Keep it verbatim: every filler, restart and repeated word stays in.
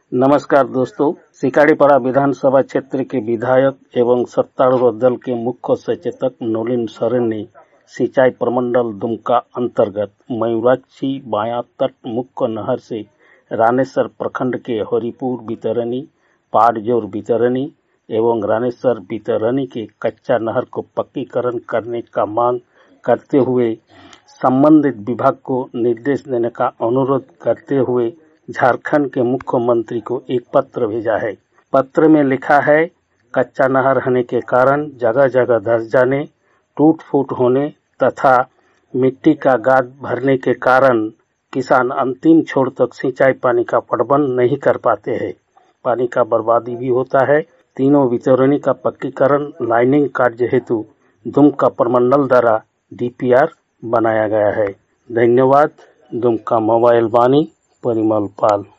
नमस्कार दोस्तों, सिकाड़ीपाड़ा विधानसभा क्षेत्र के विधायक एवं सत्तारूढ़ दल के मुख्य सचेतक नलिन सोरेन ने सिंचाई प्रमंडल दुमका अंतर्गत मयूराक्षी बाया तट मुख्य नहर से रानेसर प्रखंड के हरिपुर बितरनी, पाटजोर बितरनी एवं रानेसर बितरनी के कच्चा नहर को पक्कीकरण करने का मांग करते हुए संबंधित विभाग को निर्देश देने का अनुरोध करते हुए झारखंड के मुख्यमंत्री को एक पत्र भेजा है। पत्र में लिखा है, कच्चा नहर होने के कारण जगह जगह धंस जाने, टूट फूट होने तथा मिट्टी का गाद भरने के कारण किसान अंतिम छोर तक सिंचाई पानी का प्रबंध नहीं कर पाते हैं। पानी का बर्बादी भी होता है। तीनों वितरणी का पक्कीकरण लाइनिंग कार्य हेतु दुमका प्रमंडल द्वारा डीपीआर बनाया गया है। धन्यवाद। दुमका मोबाइल वाणी परिमल पाल।